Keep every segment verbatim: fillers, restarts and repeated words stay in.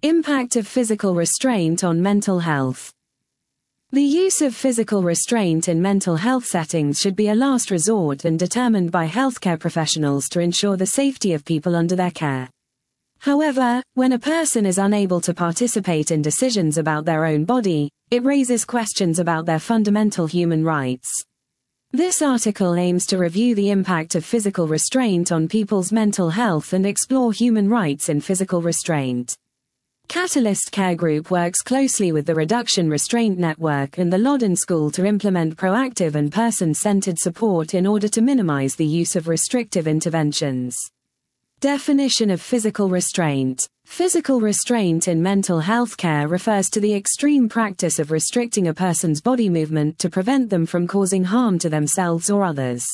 Impact of physical restraint on mental health. The use of physical restraint in mental health settings should be a last resort and determined by healthcare professionals to ensure the safety of people under their care. However, when a person is unable to participate in decisions about their own body, it raises questions about their fundamental human rights. This article aims to review the impact of physical restraint on people's mental health and explore human rights in physical restraint. Catalyst Care Group works closely with the Reduction Restraint Network and the Loddon School to implement proactive and person-centered support in order to minimize the use of restrictive interventions. Definition of physical restraint. Physical restraint in mental health care refers to the extreme practice of restricting a person's body movement to prevent them from causing harm to themselves or others.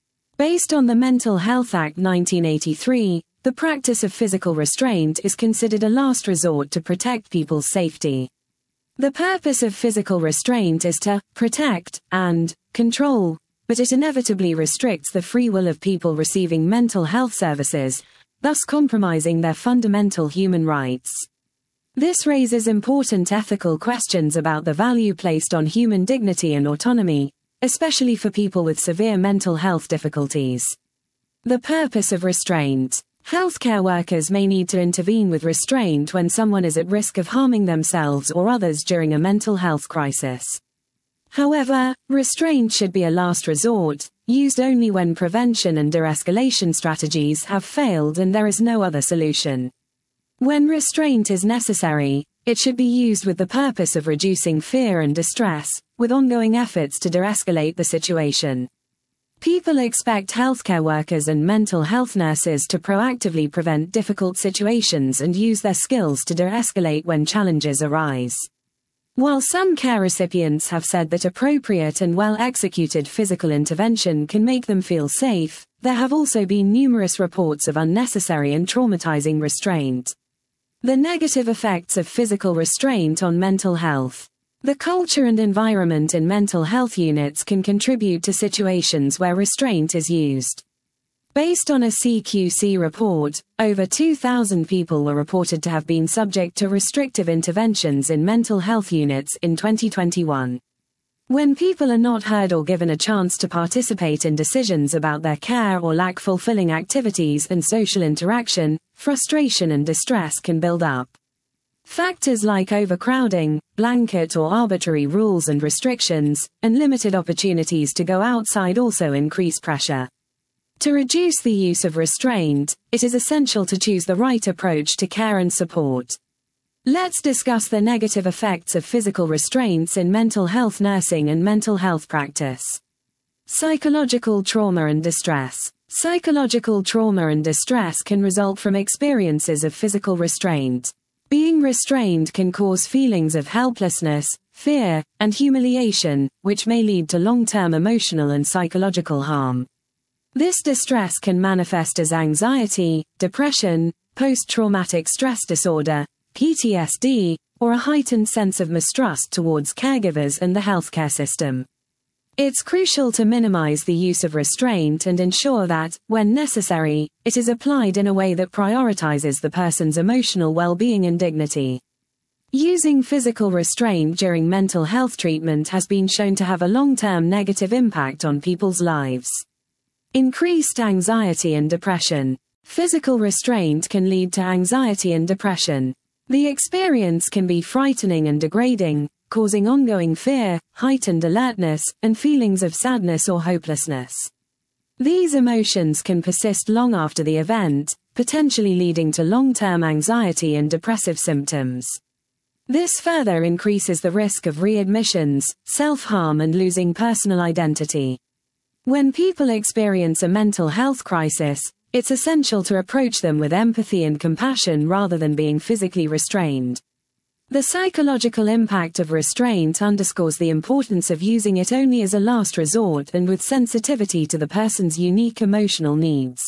Based on the Mental Health Act nineteen eighty-three, the practice of physical restraint is considered a last resort to protect people's safety. The purpose of physical restraint is to protect and control, but it inevitably restricts the free will of people receiving mental health services, thus compromising their fundamental human rights. This raises important ethical questions about the value placed on human dignity and autonomy, especially for people with severe mental health difficulties. The purpose of restraint. Healthcare workers may need to intervene with restraint when someone is at risk of harming themselves or others during a mental health crisis. However, restraint should be a last resort, used only when prevention and de-escalation strategies have failed and there is no other solution. When restraint is necessary, it should be used with the purpose of reducing fear and distress, with ongoing efforts to de-escalate the situation. People expect healthcare workers and mental health nurses to proactively prevent difficult situations and use their skills to de-escalate when challenges arise. While some care recipients have said that appropriate and well-executed physical intervention can make them feel safe, there have also been numerous reports of unnecessary and traumatizing restraint. The negative effects of physical restraint on mental health. The culture and environment in mental health units can contribute to situations where restraint is used. Based on a C Q C report, over two thousand people were reported to have been subject to restrictive interventions in mental health units in twenty twenty-one. When people are not heard or given a chance to participate in decisions about their care or lack fulfilling activities and social interaction, frustration and distress can build up. Factors like overcrowding, blanket or arbitrary rules and restrictions, and limited opportunities to go outside also increase pressure. To reduce the use of restraint, it is essential to choose the right approach to care and support. Let's discuss the negative effects of physical restraints in mental health nursing and mental health practice. Psychological trauma and distress. Psychological trauma and distress can result from experiences of physical restraint. Being restrained can cause feelings of helplessness, fear, and humiliation, which may lead to long-term emotional and psychological harm. This distress can manifest as anxiety, depression, post-traumatic stress disorder, P T S D, or a heightened sense of mistrust towards caregivers and the healthcare system. It's crucial to minimize the use of restraint and ensure that, when necessary, it is applied in a way that prioritizes the person's emotional well-being and dignity. Using physical restraint during mental health treatment has been shown to have a long-term negative impact on people's lives. Increased anxiety and depression. Physical restraint can lead to anxiety and depression. The experience can be frightening and degrading, causing ongoing fear, heightened alertness, and feelings of sadness or hopelessness. These emotions can persist long after the event, potentially leading to long-term anxiety and depressive symptoms. This further increases the risk of readmissions, self-harm, and losing personal identity. When people experience a mental health crisis, it's essential to approach them with empathy and compassion rather than being physically restrained. The psychological impact of restraint underscores the importance of using it only as a last resort and with sensitivity to the person's unique emotional needs.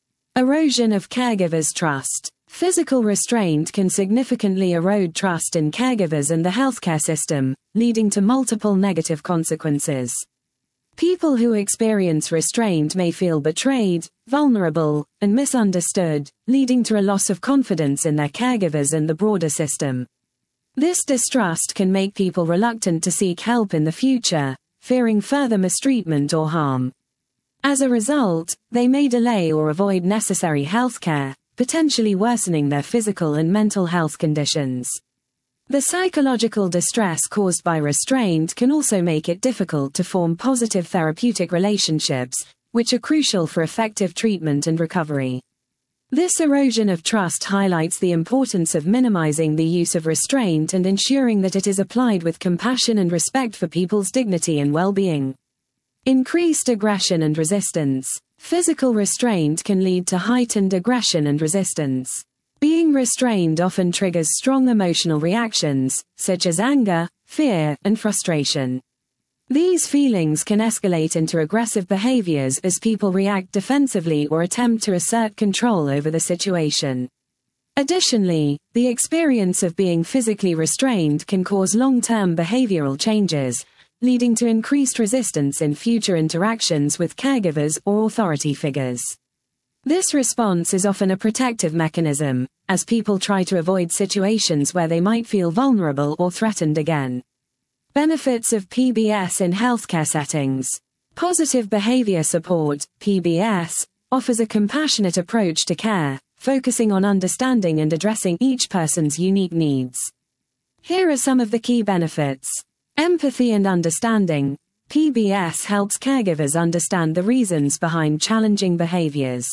Erosion of caregivers' trust. Physical restraint can significantly erode trust in caregivers and the healthcare system, leading to multiple negative consequences. People who experience restraint may feel betrayed, vulnerable, and misunderstood, leading to a loss of confidence in their caregivers and the broader system. This distrust can make people reluctant to seek help in the future, fearing further mistreatment or harm. As a result, they may delay or avoid necessary health care, potentially worsening their physical and mental health conditions. The psychological distress caused by restraint can also make it difficult to form positive therapeutic relationships, which are crucial for effective treatment and recovery. This erosion of trust highlights the importance of minimizing the use of restraint and ensuring that it is applied with compassion and respect for people's dignity and well-being. Increased aggression and resistance. Physical restraint can lead to heightened aggression and resistance. Being restrained often triggers strong emotional reactions, such as anger, fear, and frustration. These feelings can escalate into aggressive behaviors as people react defensively or attempt to assert control over the situation. Additionally, the experience of being physically restrained can cause long-term behavioral changes, leading to increased resistance in future interactions with caregivers or authority figures. This response is often a protective mechanism, as people try to avoid situations where they might feel vulnerable or threatened again. Benefits of P B S in healthcare settings. Positive behavior support, P B S, offers a compassionate approach to care, focusing on understanding and addressing each person's unique needs. Here are some of the key benefits. Empathy and understanding. P B S helps caregivers understand the reasons behind challenging behaviors.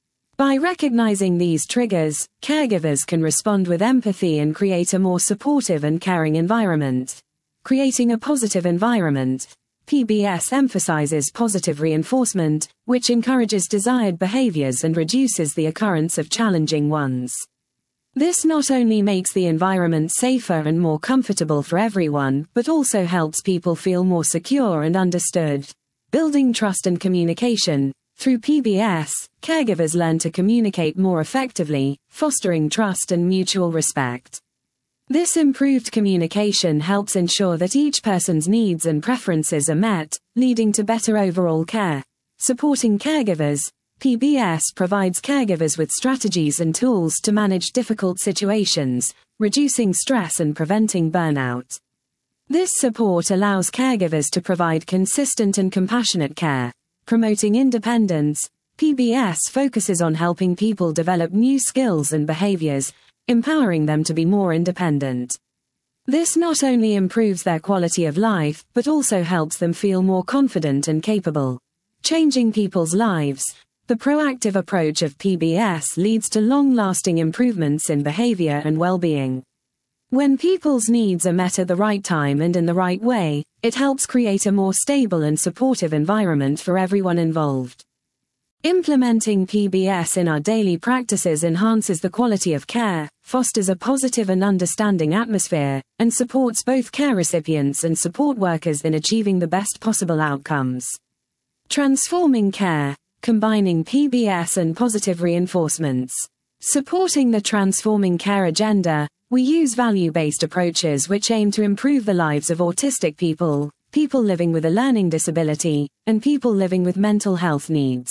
By recognizing these triggers, caregivers can respond with empathy and create a more supportive and caring environment. Creating a positive environment. P B S emphasizes positive reinforcement, which encourages desired behaviors and reduces the occurrence of challenging ones. This not only makes the environment safer and more comfortable for everyone, but also helps people feel more secure and understood. Building trust and communication. Through P B S, caregivers learn to communicate more effectively, fostering trust and mutual respect. This improved communication helps ensure that each person's needs and preferences are met, leading to better overall care. Supporting caregivers. P B S provides caregivers with strategies and tools to manage difficult situations, reducing stress and preventing burnout. This support allows caregivers to provide consistent and compassionate care. Promoting independence. P B S focuses on helping people develop new skills and behaviors, empowering them to be more independent. This not only improves their quality of life, but also helps them feel more confident and capable. Changing people's lives. The proactive approach of P B S leads to long-lasting improvements in behavior and well-being. When people's needs are met at the right time and in the right way, it helps create a more stable and supportive environment for everyone involved. Implementing P B S in our daily practices enhances the quality of care, fosters a positive and understanding atmosphere, and supports both care recipients and support workers in achieving the best possible outcomes. Transforming care. Combining P B S and positive reinforcements. Supporting the transforming care agenda, we use value-based approaches which aim to improve the lives of autistic people, people living with a learning disability, and people living with mental health needs.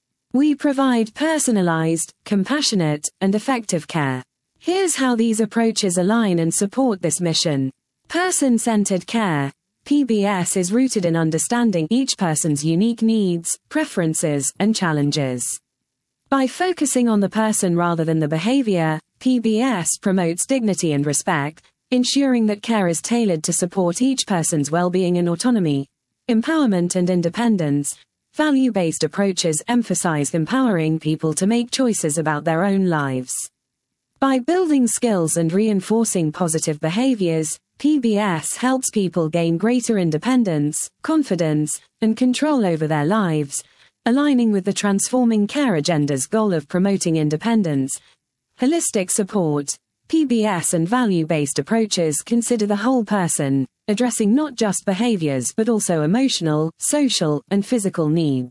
We provide personalized, compassionate, and effective care. Here's how these approaches align and support this mission. Person-centered care. P B S is rooted in understanding each person's unique needs, preferences, and challenges. By focusing on the person rather than the behavior, P B S promotes dignity and respect, ensuring that care is tailored to support each person's well-being and autonomy. Empowerment and independence. Value-based approaches emphasize empowering people to make choices about their own lives. By building skills and reinforcing positive behaviors, P B S helps people gain greater independence, confidence, and control over their lives, aligning with the Transforming Care agenda's goal of promoting independence. Holistic support. P B S and value-based approaches consider the whole person, addressing not just behaviors but also emotional, social, and physical needs.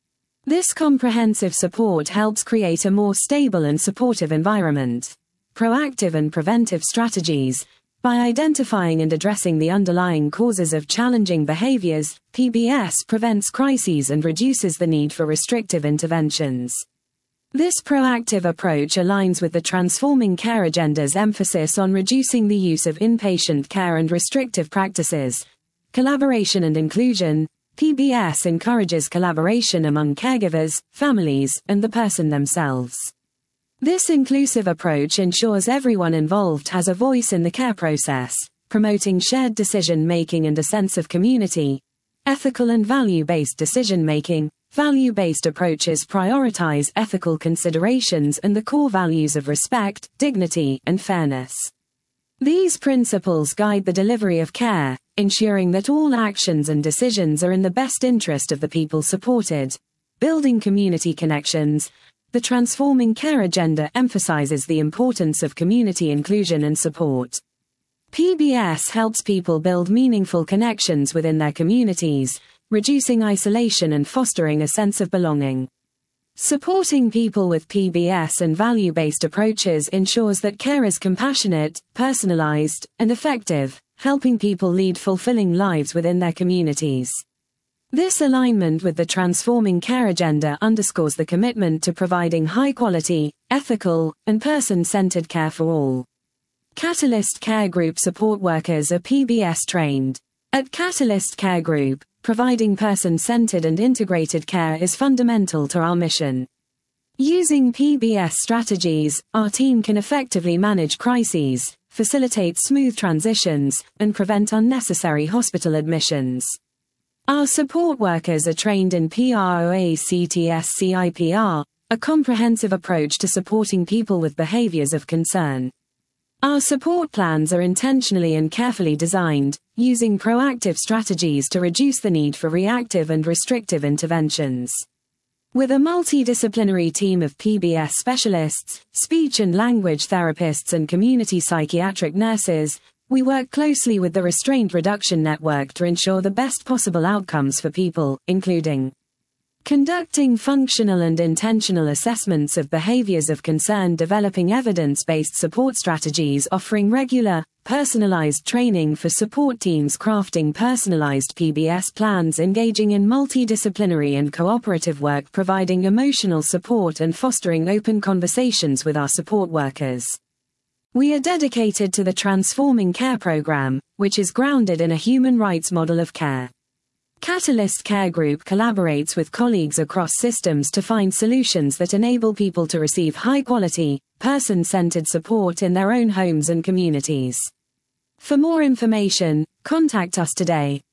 This comprehensive support helps create a more stable and supportive environment. Proactive and preventive strategies. By identifying and addressing the underlying causes of challenging behaviors, P B S prevents crises and reduces the need for restrictive interventions. This proactive approach aligns with the Transforming Care Agenda's emphasis on reducing the use of inpatient care and restrictive practices. Collaboration and inclusion. P B S encourages collaboration among caregivers, families, and the person themselves. This inclusive approach ensures everyone involved has a voice in the care process, promoting shared decision-making and a sense of community. Ethical and value-based decision-making. Value-based approaches prioritize ethical considerations and the core values of respect, dignity, and fairness. These principles guide the delivery of care, ensuring that all actions and decisions are in the best interest of the people supported. Building community connections. The Transforming Care Agenda emphasizes the importance of community inclusion and support. P B S helps people build meaningful connections within their communities, reducing isolation and fostering a sense of belonging. Supporting people with P B S and value-based approaches ensures that care is compassionate, personalized, and effective, helping people lead fulfilling lives within their communities. This alignment with the Transforming Care Agenda underscores the commitment to providing high-quality, ethical, and person-centered care for all. Catalyst Care Group support workers are P B S trained. At Catalyst Care Group, providing person-centered and integrated care is fundamental to our mission. Using P B S strategies, our team can effectively manage crises, facilitate smooth transitions, and prevent unnecessary hospital admissions. Our support workers are trained in PROACTS-CIPR, a comprehensive approach to supporting people with behaviors of concern. Our support plans are intentionally and carefully designed, using proactive strategies to reduce the need for reactive and restrictive interventions. With a multidisciplinary team of P B S specialists, speech and language therapists and community psychiatric nurses, we work closely with the Restraint Reduction Network to ensure the best possible outcomes for people, including conducting functional and intentional assessments of behaviors of concern, developing evidence-based support strategies, offering regular, personalized training for support teams, crafting personalized P B S plans, engaging in multidisciplinary and cooperative work, providing emotional support and fostering open conversations with our support workers. We are dedicated to the Transforming Care program, which is grounded in a human rights model of care. Catalyst Care Group collaborates with colleagues across systems to find solutions that enable people to receive high-quality, person-centered support in their own homes and communities. For more information, contact us today.